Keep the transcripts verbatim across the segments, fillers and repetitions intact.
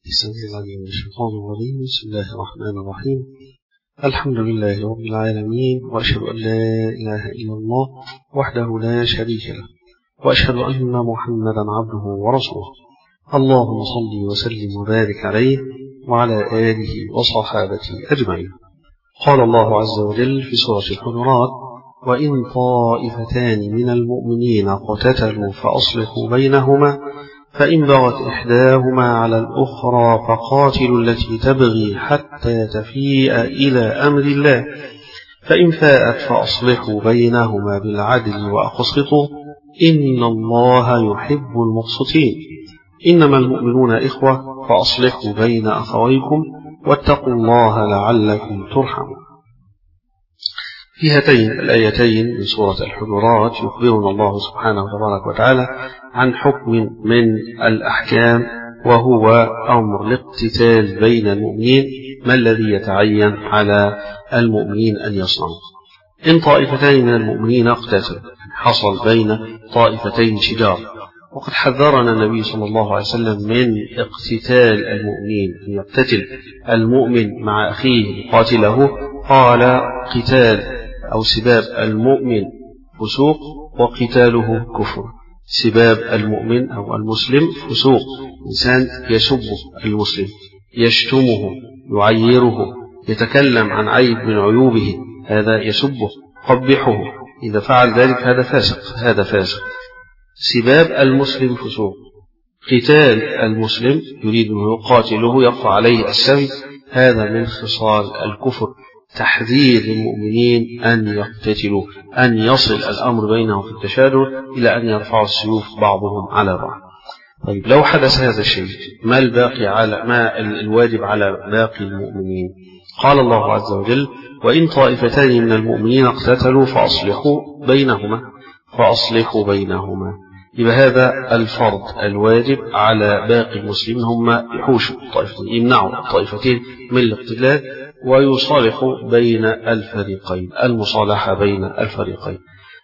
السميع العليم من الشيطان الرجيم. بسم الله الرحمن الرحيم. الحمد لله رب العالمين، وأشهد أن لا إله إلا الله وحده لا شريك له، وأشهد أن محمدا عبده ورسوله. اللهم صل وسلم وبارك عليه وعلى آله وصحابته أجمعين. قال الله عز وجل في سورة الحجرات: وإن طائفتان من المؤمنين اقتتلوا فأصلحوا بينهما فإن بغت إحداهما على الأخرى فقاتلوا التي تبغي حتى تفيء إلى أمر الله فإن فاءت فأصلحوا بينهما بالعدل وأقسطوا إن الله يحب المقسطين. إنما المؤمنون إخوة فأصلحوا بين أخويكم واتقوا الله لعلكم ترحمون. في هاتين الآيتين من سورة الحجرات يخبرنا الله سبحانه وتبارك وتعالى عن حكم من الأحكام، وهو أمر الاقتتال بين المؤمنين، ما الذي يتعين على المؤمنين أن يصنعوا. إن طائفتين من المؤمنين اقتتلوا، حصل بين طائفتين شجار، وقد حذرنا النبي صلى الله عليه وسلم من اقتتال المؤمنين، أن يقتتل المؤمن مع أخيه قاتله. قال: قتال أو سباب المؤمن فسوق وقتاله كفر. سباب المؤمن أو المسلم فسوق، إنسان يسب المسلم، يشتمه، يعيره، يتكلم عن عيب من عيوبه، هذا يسبه، قبحه. إذا فعل ذلك هذا فاسق، هذا فاسق. سباب المسلم فسوق. قتال المسلم يريد أن يقاتله، يرفع عليه السيف، هذا من خصال الكفر. تحذير للمؤمنين أن يقتتلوا، أن يصل الأمر بينهم في التشادر إلى أن يرفعوا السيوف بعضهم على بعض. طيب، لو حدث هذا الشيء، ما الباقي على ما الواجب على باقي المؤمنين؟ قال الله عز وجل: وإن طائفتان من المؤمنين اقتتلوا فأصلحوا بينهما فأصلحوا بينهما. يبقى هذا الفرض الواجب على باقي المسلمين، هم يحوشوا الطائفتين، يمنعوا الطائفتين من الاقتتال ويصالحوا بين الفريقين، المصالحة بين الفريقين.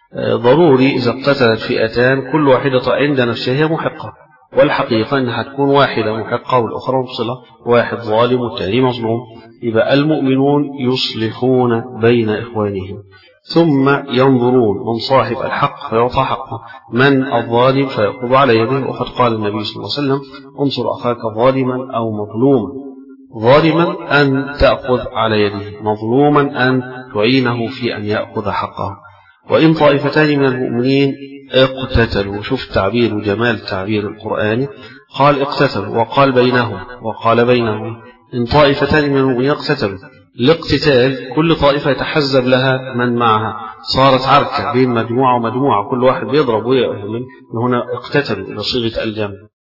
ضروري إذا اقتتلت فئتان كل واحدة عند نفسها هي محقة، والحقيقة أنها تكون واحدة محقة والأخرى مبصلة، واحد ظالم والثاني مظلوم. يبقى المؤمنون يصلحون بين إخوانهم، ثم ينظرون من صاحب الحق فيعطى حقه، من الظالم فيأخذ على يده. وقد قال النبي صلى الله عليه وسلم: انصر أخاك ظالما أو مظلوما. ظالما أن تأخذ على يده، مظلوما أن تعينه في أن يأخذ حقه. وإن طائفتان من المؤمنين اقتتلوا، شوف تعبير جمال تعبير القرآن، قال اقتتلوا وقال بينهم وقال بينهم. إن طائفتان من المؤمنين اقتتلوا، الاقتتال كل طائفة يتحزب لها من معها، صارت عركة بين مجموعة ومجموعة، كل واحد بيضرب ويأهل. من هنا اقتتلوا إلى صيغة الجمع.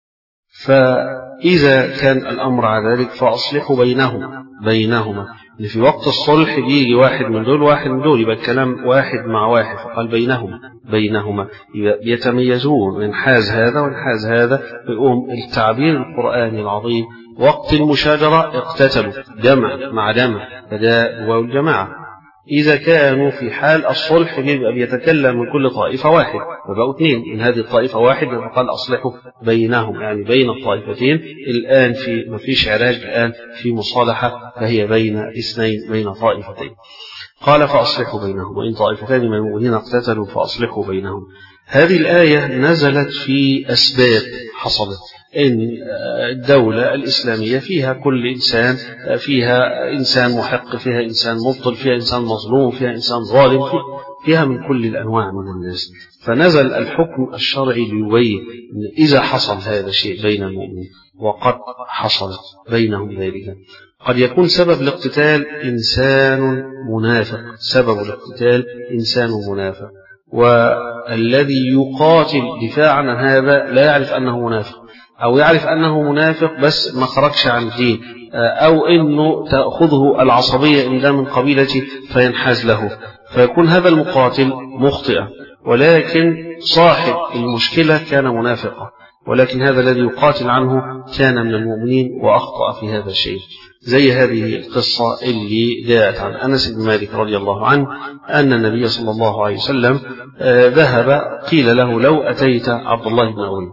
فإذا كان الأمر على ذلك فأصلحوا بينهما بينهما إن في وقت الصلح بيجي واحد من دول واحد من دول، يبقى الكلام واحد مع واحد، فقال بينهما بينهما يتميزون، ينحاز هذا وينحاز هذا، فيقوم التعبير القرآني العظيم وقت المشاجرة اقتتلوا، جمع مع جمع، فده هو الجماعة. إذا كانوا في حال الصلح بيبقى بيتكلم من كل طائفة واحد، وبقوا اثنين من هذه الطائفة واحد، فقال أصلحوا بينهم، يعني بين الطائفتين. الآن في ما فيش علاج، الآن في مصالحة، فهي بين اثنين، بين طائفتين. قال فأصلحوا بينهم، وإن طائفتان من المؤمنين اقتتلوا فأصلحوا بينهم. هذه الآية نزلت في أسباب حصلت، إن الدولة الإسلامية فيها كل إنسان، فيها إنسان محق، فيها إنسان مبطل، فيها إنسان مظلوم، فيها إنسان ظالم، فيها من كل الأنواع من الناس. فنزل الحكم الشرعي ليبين إذا حصل هذا الشيء بين المؤمنين، وقد حصل بينهم ذلك، قد يكون سبب الاقتتال إنسان منافق، سبب الاقتتال إنسان منافق، والذي يقاتل دفاعا عن هذا لا يعرف أنه منافق، أو يعرف أنه منافق بس ما خرجش عن الدين، أو أنه تأخذه العصبية إن ده من قبيلته فينحاز له، فيكون هذا المقاتل مخطئا، ولكن صاحب المشكلة كان منافقا، ولكن هذا الذي يقاتل عنه كان من المؤمنين وأخطأ في هذا الشيء. زي هذه القصة اللي جاءت عن أنس بن مالك رضي الله عنه أن النبي صلى الله عليه وسلم ذهب، قيل له: لو أتيت عبد الله بن أبي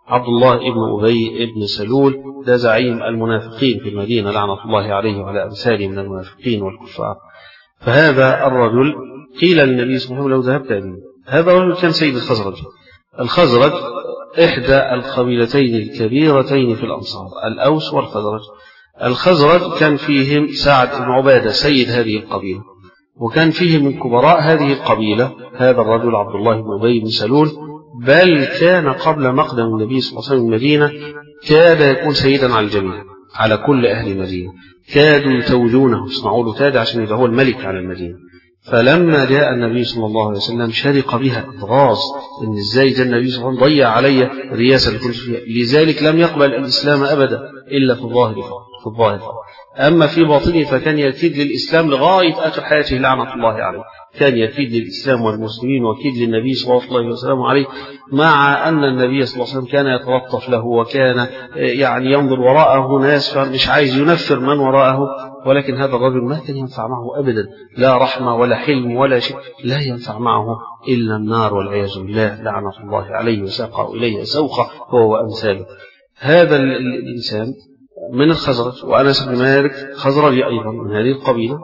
عبد الله ابن أبي ابن سلول، ده زعيم المنافقين في المدينة لعنة الله عليه وعلى أمثاله من المنافقين والكفار. فهذا الرجل قيل للنبي صلى الله عليه وسلم لو ذهبت به. هذا الرجل كان سيد الخزرج. الخزرج إحدى القبيلتين الكبيرتين في الأنصار، الأوس والخزرج. الخزرج كان فيهم سعد بن عبادة سيد هذه القبيلة، وكان فيه من كبراء هذه القبيلة هذا الرجل عبد الله بن أبي بن سلول، بل كان قبل مقدم النبي صلى الله عليه وسلم المدينة كاد يكون سيدا على الجميع، على كل أهل المدينة، كادوا يتوجونه يصنعوا له تاج عشان يبقى هو الملك على المدينة. فلما جاء النبي صلى الله عليه وسلم شرق بها اتغاظ ان ازاي ده النبي صلى الله عليه وسلم ضيع علي الرياسه اللي كنت فيها، لذلك لم يقبل الاسلام ابدا الا في الظاهر في الظاهر اما في باطنه فكان يكيد للاسلام لغايه اخر حياته لعنه الله عليه، كان يكيد للاسلام والمسلمين وكيد للنبي صلى الله عليه وسلم عليه، مع ان النبي صلى الله عليه وسلم كان يتلطف له وكان يعني ينظر وراءه ناس مش عايز ينفر من وراءه، ولكن هذا الرجل ما كان ينفع معه أبدا، لا رحمة ولا حلم ولا شيء، لا ينفع معه إلا النار والعياذ بالله لعنة الله عليه وساقه إليه سوقه هو وأمثاله. هذا الإنسان من الخزرج، وأنس بن مالك خزرجي أيضا من هذه القبيلة.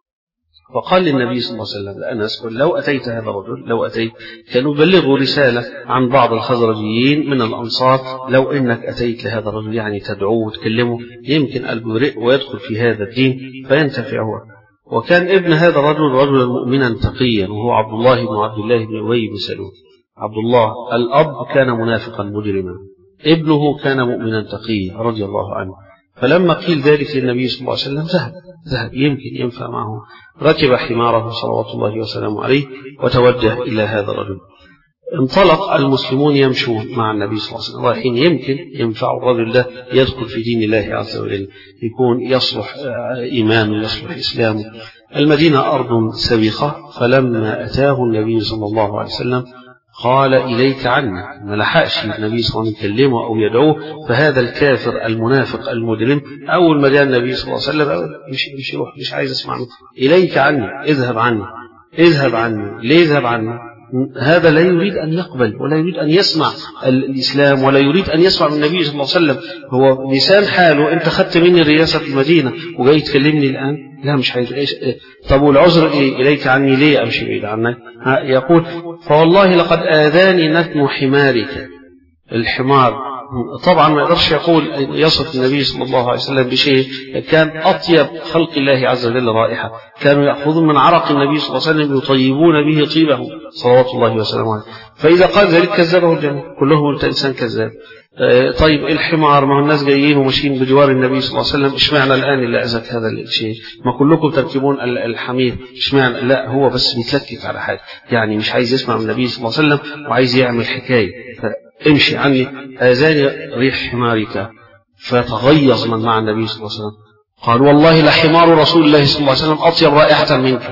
وقال للنبي صلى الله عليه وسلم لأنس لو أتيت هذا الرجل، لو أتيت كانوا يبلغوا رسالة عن بعض الخزرجيين من الأنصار، لو إنك أتيت لهذا الرجل يعني تدعوه وتكلمه يمكن قلبه يرق ويدخل في هذا الدين فينتفع هو. وكان ابن هذا الرجل رجلا مؤمنا تقيا، وهو عبد الله بن عبد الله بن أبي بن سلول. عبد الله الأب كان منافقا مجرما، ابنه كان مؤمنا تقيا رضي الله عنه. فلما قيل ذلك للنبي صلى الله عليه وسلم ذهب ذهب يمكن ينفع معه، ركب حماره صلوات الله وسلامه عليه وتوجه إلى هذا الرجل. انطلق المسلمون يمشون مع النبي صلى الله عليه وسلم رايحين يمكن ينفع الرجل ده يدخل في دين الله عز وجل، يكون يصلح إيمانه يصلح إسلامه. المدينة أرض سبيخة، فلما أتاه النبي صلى الله عليه وسلم قال إليك عني، ما لحقش النبي صلى الله عليه وسلم يكلمه أو يدعوه، فهذا الكافر المنافق المجرم أول ما جاء النبي صلى الله عليه وسلم مش مش روح مش عايز أسمع منه، إليك عني، اذهب عني اذهب عني. ليه اذهب عني؟ هذا لا يريد أن يقبل ولا يريد أن يسمع الإسلام ولا يريد أن يسمع من النبي صلى الله عليه وسلم. هو لسان حاله أنت خدت مني رئاسة المدينة وجاي تكلمني الآن؟ لا مش عايز. إيش طب والعذر إيه؟ إليك عني ليه أمشي بعيد عنك؟ يقول فوالله لقد آذاني نتن حمارك. الحمار طبعا ما يقدرش يقول يصف النبي صلى الله عليه وسلم بشيء، كان أطيب خلق الله عز وجل رائحة، كانوا يأخذون من عرق النبي صلى الله عليه وسلم يطيبون به طيبه صلوات الله وسلامه عليه. فإذا قال ذلك كذبه الجميع، كلهم أنت إنسان كذاب. طيب الحمار، ما هو الناس جايين وماشيين بجوار النبي صلى الله عليه وسلم، اشمعنى الآن اللي أذك هذا الشيء؟ ما كلكم تركبون الحمير، اشمعنى؟ لا هو بس بيتلكك على حاجة، يعني مش عايز يسمع من النبي صلى الله عليه وسلم وعايز يعمل حكاية، امشي عني آذاني ريح حمارك. فتغيظ من مع النبي صلى الله عليه وسلم، قال والله لحمار رسول الله صلى الله عليه وسلم أطيب رائحة منك،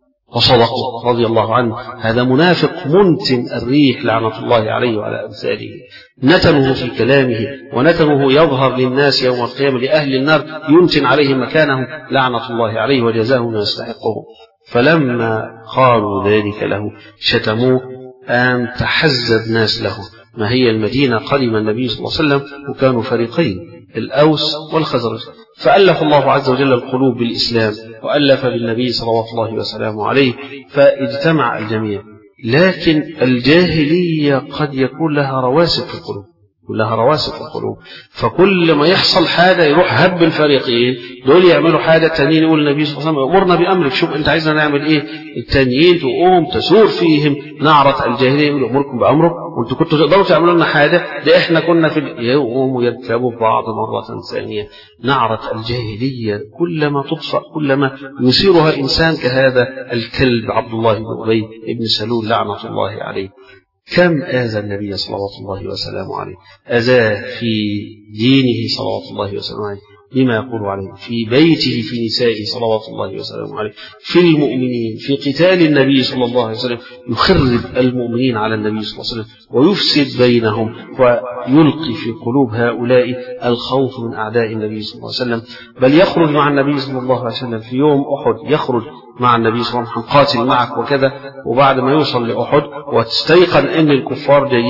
وصدق رضي الله عنه. هذا منافق منتن الريح لعنة الله عليه وعلى أمثاله، نتنه في كلامه ونتنه يظهر للناس يوم القيامة لأهل النار ينتن عليهم مكانهم لعنة الله عليه وجزاهم ما يستحقه. فلما قالوا ذلك له شتموه، أن تحزب ناس له. ما هي المدينة قدم النبي صلى الله عليه وسلم وكانوا فريقين، الأوس والخزرج، فألف الله عز وجل القلوب بالإسلام وألف بالنبي صلوات الله وسلامه عليه، فاجتمع الجميع. لكن الجاهلية قد يكون لها رواسب في القلوب، كلها رواسب في القلوب، فكل ما يحصل حاجة يروح هب الفريقين، دول يعملوا حاجة التانيين يقول النبي صلى الله عليه وسلم أمرنا بأمرك، شوف أنت عايزنا نعمل إيه؟ التانيين تقوم تسور فيهم نعرة الجاهلية، يقول أمركم بأمرك وأنتوا كنتوا تقدروا تعملوا لنا حاجة، ده إحنا كنا في يقوموا يركبوا بعض مرة ثانية. نعرة الجاهلية كلما تطفأ كلما يصيرها إنسان كهذا الكلب عبد الله بن أبي بن سلول لعنة الله عليه. كم آذى النبي صلوات الله وسلامه عليه، أذاه في دينه صلوات الله وسلامه عليه بما يقول عليه، في بيته في نسائه صلوات الله وسلامه عليه، في المؤمنين، في قتال النبي صلى الله عليه وسلم، يخرب المؤمنين على النبي صلى الله عليه وسلم ويفسد بينهم ويلقي في قلوب هؤلاء الخوف من أعداء النبي صلى الله عليه وسلم. بل يخرج مع النبي صلى الله عليه وسلم في يوم أحد، يخرج مع النبي صلى الله عليه وسلم قاتل معك وكذا، وبعد ما يوصل لأحد وتستيقن أن الكفار جايين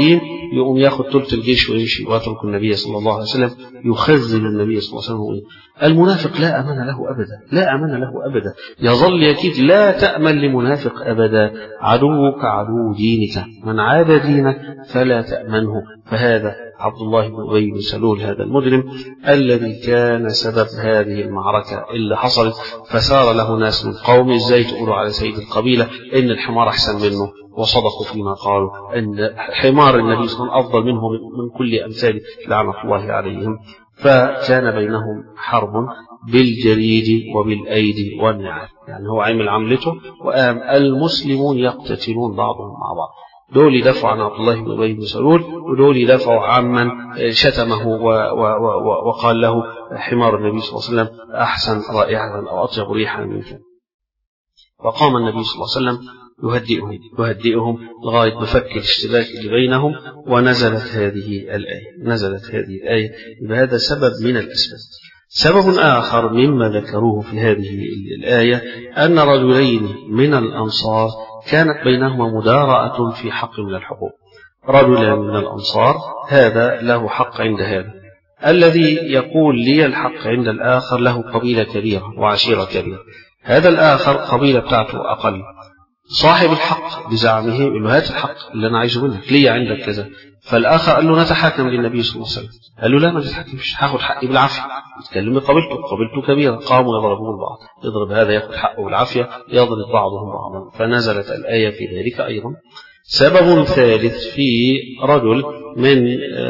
يقوم ياخد ثلث الجيش ويمشي ويترك النبي صلى الله عليه وسلم يخزن النبي صلى الله عليه وسلم. المنافق لا أمان له أبدا، لا أمان له أبدا، يظل يكيد. لا تأمن لمنافق أبدا، عدوك عدو دينك، من عاد دينك فلا تأمنه. فهذا عبد الله بن أبي بن سلول هذا المجرم الذي كان سبب هذه المعركة اللي حصلت، فسار له ناس من قومه ازاي تقولوا على سيد القبيلة إن الحمار أحسن منه، وصدقوا فيما قالوا أن حمار النبي صلى الله عليه وسلم أفضل منه من كل أمثال لعنة الله عليهم. فكان بينهم حرب بالجريد وبالأيدي والنعال، يعني هو عمل عملته وقام المسلمون يقتتلون بعضهم مع بعض. دول يدافعوا عن عبد الله بن أبي بن سلول، ودول يدافعوا عمن شتمه وقال له حمار النبي صلى الله عليه وسلم أحسن رائحة أو أطيب ريحا منك. فقام النبي صلى الله عليه وسلم يهدئهم يهدئهم لغاية مفك الاشتباك اللي بينهم، ونزلت هذه الآية نزلت هذه الآية بهذا سبب من الأسباب. سبب آخر مما ذكروه في هذه الآية أن رجلين من الأنصار كانت بينهما مداراة في حق من الحقوق. رجلان من الأنصار هذا له حق عند هذا، الذي يقول لي الحق عند الآخر له قبيلة كبيرة وعشيرة كبيرة، هذا الآخر قبيلة بتاعته أقل. صاحب الحق بزعمه يقول له هات الحق اللي أنا عايزه منك، ليه عندك كذا؟ فالآخر قال له نتحاكم للنبي صلى الله عليه وسلم. قال له لا ما تتحكمش، هاخد حقي بالعافية. يتكلم بقبيلته، قبيلته كبيرة، قاموا يضربون بعض، يضرب هذا ياخد حقه بالعافية، يضرب بعضهم بعضا. فنزلت الآية في ذلك أيضا. سبب ثالث في رجل من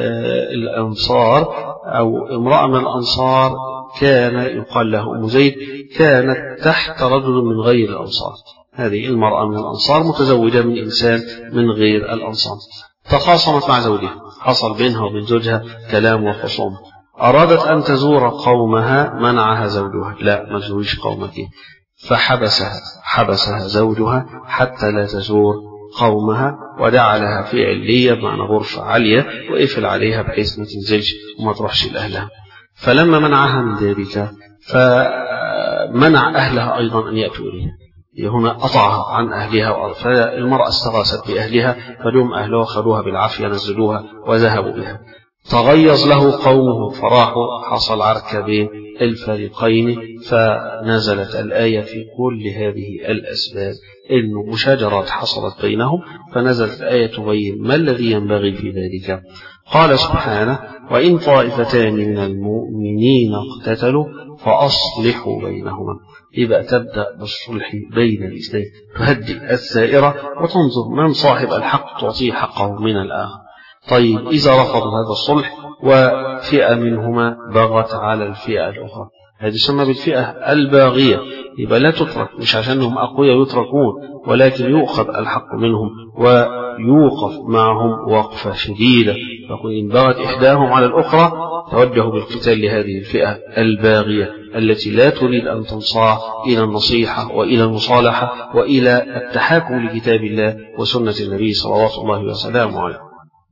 الأنصار أو امرأة من الأنصار كان يقال له أم زيد، كانت تحت رجل من غير الأنصار. هذه المرأة من الأنصار متزوجة من إنسان من غير الأنصار، تخاصمت مع زوجها، حصل بينها وبين زوجها كلام وخصوم، أرادت أن تزور قومها، منعها زوجها، لا ما تزوريش قومك، فحبسها حبسها زوجها حتى لا تزور قومها، ودعا لها في علية بمعنى غرفة عالية، وقفل عليها بحيث ما تنزلش وما تروحش لأهلها. فلما منعها من ذلك فمنع أهلها أيضا أن يأتوا إليها، هنا قطعها عن أهلها. فالمرأة استغاثت بأهلها، فدوم أهلها خذوها بالعافية، نزلوها وذهبوا بها. تغيظ له قومه فراحوا، حصل عركة بين الفريقين، فنزلت الآية في كل هذه الأسباب، إنه مشاجرات حصلت بينهم، فنزلت الآية تبين ما الذي ينبغي في ذلك. قال سبحانه وإن طائفتان من المؤمنين اقتتلوا فأصلحوا بينهما. يبقى تبدأ بالصلح بين الاثنين، تهدئ الثائرة وتنظر من صاحب الحق تعطيه حقه من الآخر. طيب إذا رفضوا هذا الصلح وفئة منهما بغت على الفئة الأخرى، هذه تسمى بالفئة الباغية، يبقى لا تترك، مش عشانهم أقوياء يتركون، ولكن يؤخذ الحق منهم ويوقف معهم وقفة شديدة. فقل إن بغت إحداهم على الأخرى توجهوا بالقتال لهذه الفئة الباغية التي لا تريد أن تنصاع إلى النصيحة وإلى المصالحة وإلى التحاكم لكتاب الله وسنة النبي صلوات الله وسلامه عليه.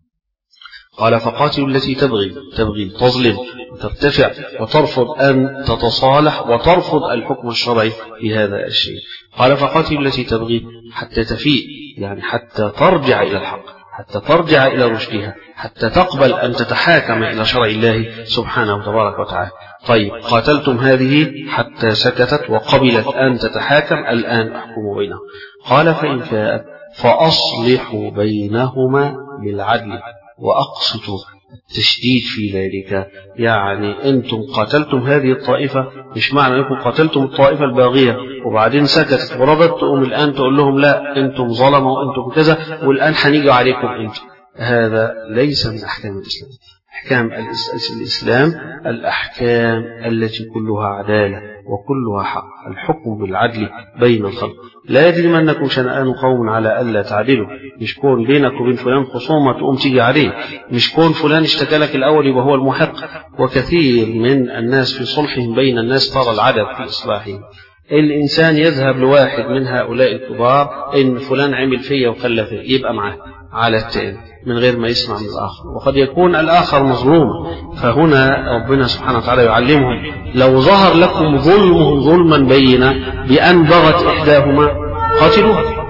قال فقاتلوا التي تبغي تبغي تظلم وترتفع وترفض أن تتصالح وترفض الحكم الشرعي في هذا الشيء. قال فقاتلوا التي تبغي حتى تفيء، يعني حتى ترجع إلى الحق، حتى ترجع إلى رشدها، حتى تقبل أن تتحاكم إلى شرع الله سبحانه وتبارك وتعالى. طيب قاتلتم هذه حتى سكتت وقبلت أن تتحاكم، الآن أحكم بينهم. قال فإن فاءت فأصلحوا بينهما بالعدل وأقسطوا. التشديد في ذلك يعني أنتم قاتلتم هذه الطائفة، مش معنى أنكم قاتلتم الطائفة الباغية وبعدين سكتت ورضت تقوم الآن تقول لهم لا أنتم ظلموا وأنتم كذا والآن هنيجوا عليكم أنتم. هذا ليس من أحكام الإسلام. أحكام الإسلام الأحكام التي كلها عدالة وكلها حق، الحكم بالعدل بين الخلق. لا يجرمنكم شنآن قوم على ألا تعدلوا، مش كون بينك وبين فلان خصومة تقوم تيجي عليه، مش كون فلان اشتكى لك الأول يبقى هو المحق. وكثير من الناس في صلحهم بين الناس ترى العدد في إصلاحهم. الإنسان يذهب لواحد من هؤلاء الكبار إن فلان عمل فيا وخلى فيا، يبقى معاه على التاني من غير ما يسمع من الآخر، وقد يكون الآخر مظلوم. فهنا ربنا سبحانه وتعالى يعلمهم لو ظهر لكم ظلمهم ظلما بينا بأن بغت إحداهما قاتلوها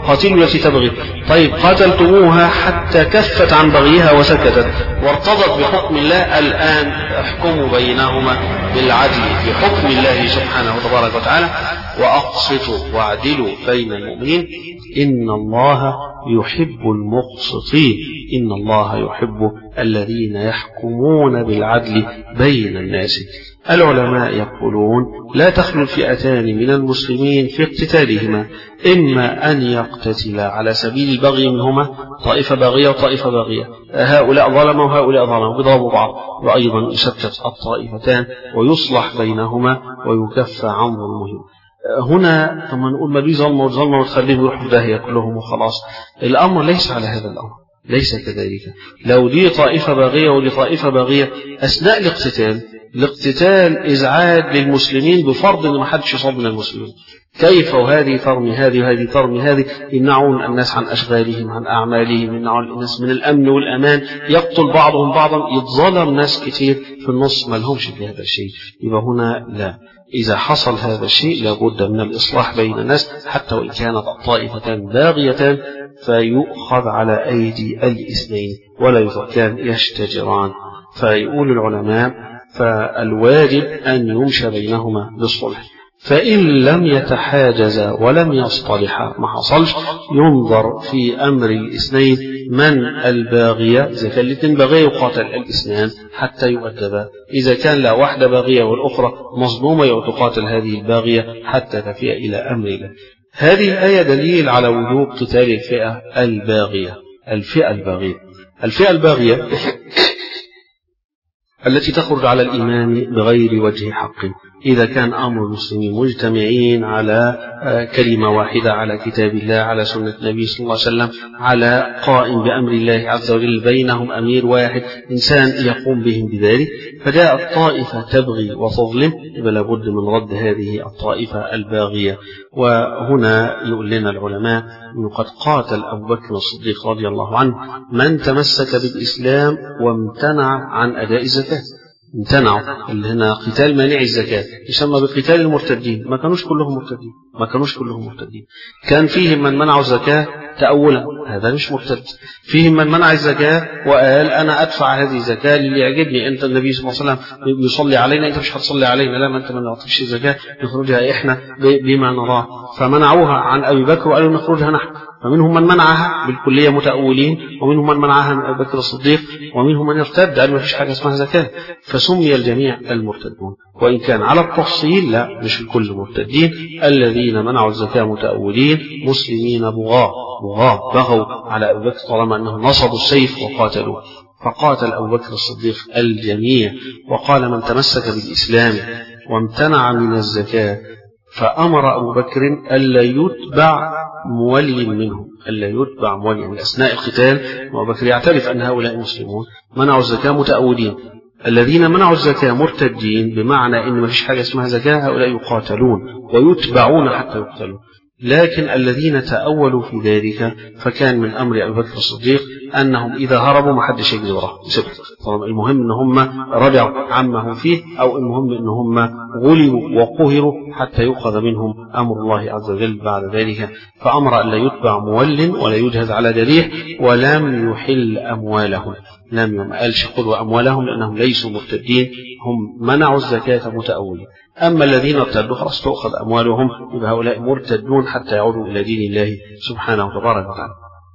قاتلوا التي تبغي. طيب قاتلتموها حتى كفت عن بغيها وسكتت وارتضت بحكم الله، الآن احكموا بينهما بالعدل بحكم الله سبحانه وتبارك وتعالى، وأقسطوا واعدلوا بين المؤمنين إن الله يحب المقسطين، إن الله يحب الذين يحكمون بالعدل بين الناس. العلماء يقولون لا تخلو الفئتان من المسلمين في اقتتالهما، إما أن يقتتلا على سبيل البغي منهما، طائفة باغية وطائفة باغية، هؤلاء ظلموا وهؤلاء ظلموا بيضربوا بعض، وأيضا يشتت الطائفتان ويصلح بينهما ويكف عن ظلمهم. هنا لما نقول ما بي ظلمة وظلمة وتخليهم يروحوا في داهية كلهم وخلاص، الأمر ليس على هذا الأمر، ليس كذلك. لو دي طائفة باغية ودي طائفة باغية أثناء الاقتتال، الاقتتال إزعاج للمسلمين بفرض أن ما حدش يصاب من المسلمين، كيف وهذه ترمي هذه وهذه ترمي هذه، يمنعون الناس عن أشغالهم عن أعمالهم، يمنعون الناس من الأمن والأمان، يقتل بعضهم بعضا، يتظلم ناس كتير في النص ما لهمش في هذا الشيء. يبقى هنا لا، إذا حصل هذا الشيء لابد من الإصلاح بين الناس حتى وإن كانت الطائفتان باغيتان، فيؤخذ على أيدي الاثنين ولا يتركان يشتجران. فيقول العلماء فالواجب أن يمشى بينهما بالصلح، فإن لم يتحاجزا ولم يصطلحا ما حصلش، ينظر في أمر الاثنين من الباغية، إذا كان الاثنين باغية يقاتل الاثنان حتى يؤدبا، إذا كان لا واحدة باغية والأخرى مظلومة يقاتل هذه الباغية حتى تفيء إلى أمر الله. هذه الآية دليل على وجوب قتال الفئة الباغية. الفئة الباغية الفئة الباغية التي تخرج على الإيمان بغير وجه حق، إذا كان أمر المسلمين مجتمعين على كلمة واحدة، على كتاب الله، على سنة النبي صلى الله عليه وسلم، على قائم بأمر الله عز وجل، بينهم أمير واحد إنسان يقوم بهم بذلك، فجاءت طائفة تبغي وتظلم، يبقى لابد من رد هذه الطائفة الباغية. وهنا يقول لنا العلماء أنه قد قاتل أبو بكر الصديق رضي الله عنه من تمسك بالإسلام وامتنع عن أداء الزكاة. امتنعوا، اللي هنا قتال مانع الزكاة يسمى بقتال المرتدين. ما كانوش كلهم مرتدين، ما كانوش كلهم مرتدين، كان فيهم من منعوا الزكاة تأولا، هذا مش مرتد. فيهم من منع الزكاة وقال أنا أدفع هذه الزكاة اللي يعجبني، أنت النبي صلى الله عليه وسلم يصلي علينا، أنت مش هتصلي علينا، لا ما أنت ما نعطيش الزكاة نخرجها إحنا بما نراه. فمنعوها عن أبي بكر وقالوا نخرجها نحن. فمنهم من منعها بالكلية متأولين، ومنهم من منعها من أبي بكر الصديق، ومنهم من ارتد قال ما فيش حاجة اسمها زكاة، فسمي الجميع المرتدون. وإن كان على التفصيل لا، مش الكل مرتدين، الذين منعوا الزكاة متأولين مسلمين بغاة بغاة بغوا على أبي بكر طالما أنهم نصبوا السيف وقاتلوا. فقاتل أبو بكر الصديق الجميع وقال من تمسك بالإسلام وامتنع من الزكاة، فأمر أبو بكر ألا يتبع مولي منهم، ألا يتبع مولي من أثناء القتال. وأبو بكر يعترف أن هؤلاء مسلمون منعوا الزكاة متأولين، الذين منعوا الزكاة مرتدين، بمعنى أن ما فيش حاجة اسمها زكاة، هؤلاء يقاتلون ويتبعون حتى يقتلوا. لكن الذين تأولوا في ذلك فكان من أمر أبي بكر الصديق أنهم إذا هربوا ما حدش يجري وراهم، طبعا المهم أن هم رجعوا عما هم فيه، أو المهم أن هم غلبوا وقهروا حتى يؤخذ منهم أمر الله عز وجل بعد ذلك. فأمر أن لا يتبع مول ولا يجهز على جريح، ولم يحل أموالهم، لم يمقالش خذوا أموالهم لأنهم ليسوا مرتدين، هم منعوا الزكاة متأولين. أما الذين ارتدوا خلاص تأخذ أموالهم، يبقى هؤلاء مرتدون حتى يعودوا إلى دين الله سبحانه وتبارك وتعالى.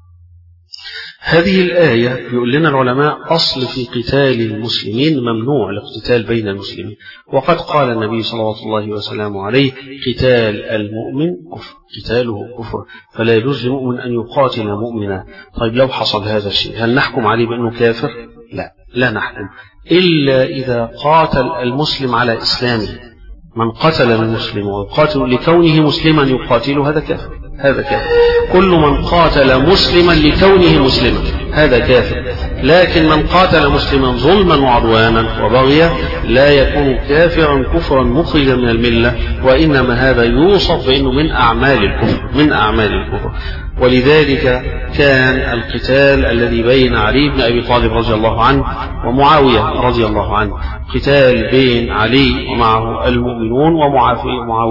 هذه الآية يقول لنا العلماء أصل في قتال المسلمين ممنوع الاقتتال بين المسلمين، وقد قال النبي صلى الله عليه وسلم عليه قتال المؤمن كفر، قتاله كفر، فلا يجوز للمؤمن أن يقاتل مؤمنا. طيب لو حصل هذا الشيء هل نحكم عليه بأنه كافر؟ لا، لا نحكم إلا إذا قاتل المسلم على إسلامه. من قتل المسلم ويقاتل لكونه مسلما يقاتل هذا كافر، هذا كافر. كل من قاتل مسلما لكونه مسلما هذا كافر. لكن من قاتل مسلما ظلما وعدوانا وبغيا لا يكون كافرا كفرا مخرجا من الملة، وإنما هذا يوصف بأنه من أعمال الكفر، من أعمال الكفر. ولذلك كان القتال الذي بين علي بن أبي طالب رضي الله عنه ومعاوية رضي الله عنه، قتال بين علي ومعه المؤمنون ومعاوية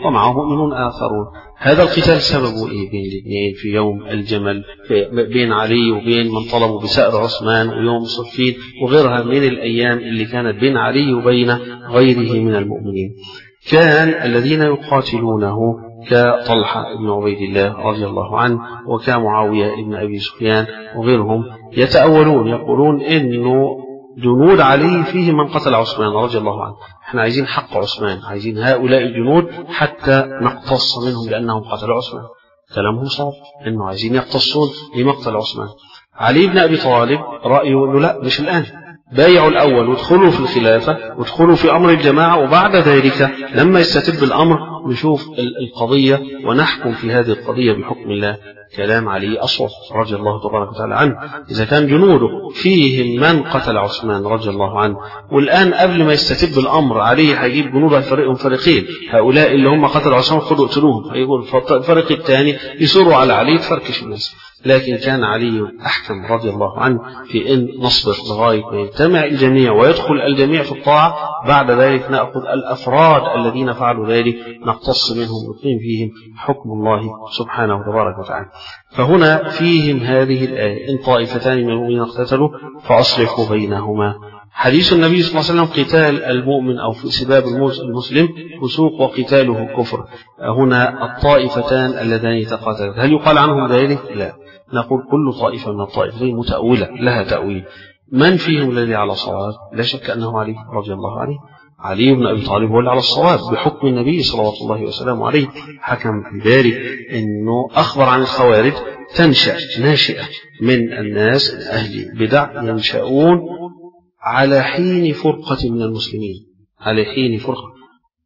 ومعه مؤمنون آخرون. هذا القتال سببه إيه بين الاثنين في يوم الجمل، في بين علي وبين من طلبوا بسأر عثمان، ويوم صفين وغيرها من الأيام اللي كانت بين علي وبين غيره من المؤمنين. كان الذين يقاتلونه كطلحة بن عبيد الله رضي الله عنه وكمعاوية بن أبي سفيان وغيرهم يتأولون يقولون إنه جنود علي فيه من قتل عثمان رضي الله عنه، احنا عايزين حق عثمان، عايزين هؤلاء الجنود حتى نقتص منهم لأنهم قتلوا عثمان. كلامهم صعب، إنه عايزين يقتصون لمقتل عثمان. علي بن أبي طالب رأيه إنه لا، مش الآن، بايعوا الأول وادخلوا في الخلافة وادخلوا في أمر الجماعة، وبعد ذلك لما يستتب الأمر نشوف القضية ونحكم في هذه القضية بحكم الله. كلام علي أصوب رضي الله تبارك وتعالى عنه. إذا كان جنوده فيهم من قتل عثمان رضي الله عنه، والآن قبل ما يستتب الأمر علي هيجيب جنود هيفرقهم فريقين، هؤلاء اللي هم قتل عثمان خذوا اقتلوهم، هيقول الفريق الثاني يصروا على علي تفركش الناس. لكن كان علي أحكم رضي الله عنه في أن نصبر لغاية ما يجتمع الجميع ويدخل الجميع في الطاعة، بعد ذلك نأخذ الأفراد الذين فعلوا ذلك نقتص منهم ونقيم فيهم حكم الله سبحانه وتبارك وتعالى. فهنا فيهم هذه الآية: إن طائفتان من المؤمنين اقتتلوا فأصلحوا بينهما. حديث النبي صلى الله عليه وسلم: قتال المؤمن أو في سباب المسلم فسوق وقتاله كفر. هنا الطائفتان اللذان تقاتلت، هل يقال عنهم ذلك؟ لا، نقول كل طائفة من الطائفتين متأولة لها تأويل. من فيهم الذي على صواب؟ لا شك أنه علي رضي الله عنه. علي بن أبي طالب هو اللي على الصواب بحكم النبي صلوات الله وسلامه عليه. حكم بذلك أنه أخبر عن الخوارج تنشأ ناشئة من الناس أهل بدع ينشأون على حين فرقة من المسلمين، على حين فرقة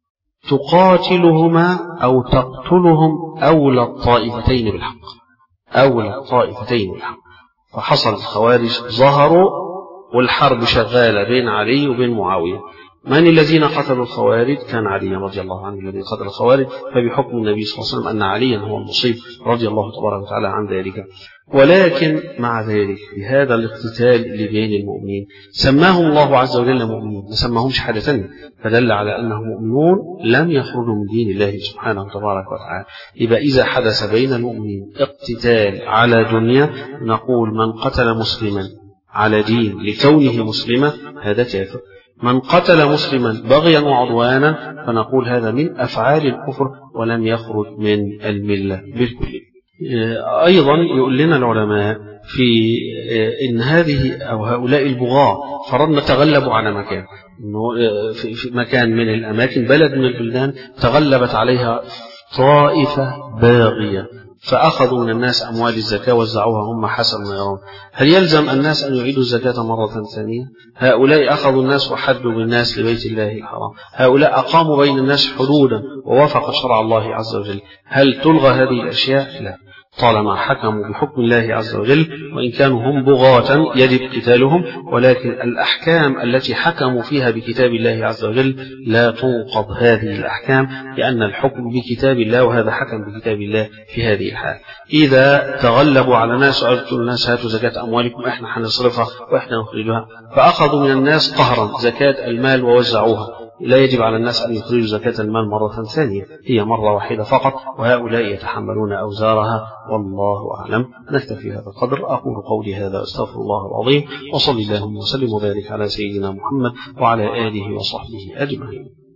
تقاتلهما أو تقتلهم أولى الطائفتين بالحق، أولى الطائفتين بالحق. فحصل الخوارج ظهروا والحرب شغالة بين علي وبين معاوية. من الذين قتلوا الخوارج؟ كان علي رضي الله عنه الذي قتل الخوارج، فبحكم النبي صلى الله عليه وسلم أن عليا هو المصيب رضي الله تبارك وتعالى عن ذلك. ولكن مع ذلك في هذا الاقتتال اللي بين المؤمنين سماهم الله عز وجل مؤمنين، ما سماهمش حاجة ثانية، فدل على أنهم مؤمنون لم يخرجوا من دين الله سبحانه وتبارك وتعالى. يبقى إذا حدث بين المؤمنين اقتتال على دنيا نقول من قتل مسلما على دين لكونه مسلما هذا كافر، من قتل مسلما بغيا وعدوانا فنقول هذا من أفعال الكفر ولم يخرج من الملة بالكل. أيضا يقول لنا العلماء في إن هذه أو هؤلاء البغاة فرضنا تغلبوا على مكان، إنه في مكان من الأماكن بلد من البلدان تغلبت عليها طائفة باغية فأخذوا من الناس أموال الزكاة وزعوها هم حسب ما يرون. هل يلزم الناس أن يعيدوا الزكاة مرة ثانية؟ هؤلاء أخذوا الناس وحدوا بالناس لبيت الله الحرام، هؤلاء أقاموا بين الناس حدودا ووافق شرع الله عز وجل. هل تلغى هذه الأشياء؟ لا، طالما حكموا بحكم الله عز وجل، وإن كانوا هم بغاة يجب قتالهم، ولكن الأحكام التي حكموا فيها بكتاب الله عز وجل لا تنقض هذه الأحكام، لأن الحكم بكتاب الله وهذا حكم بكتاب الله في هذه الحال. إذا تغلبوا على ناس وقالوا الناس هاتوا زكاة أموالكم إحنا حنصرفها وإحنا نخرجها، فأخذوا من الناس قهرا زكاة المال ووزعوها، لا يجب على الناس أن يخرجوا زكاة المال مرة ثانية، هي مرة واحدة فقط، وهؤلاء يتحملون أوزارها والله أعلم. نكتفي هذا القدر. أقول قولي هذا أستغفر الله العظيم، وصلي اللهم وسلم وبارك على سيدنا محمد وعلى آله وصحبه أجمعين.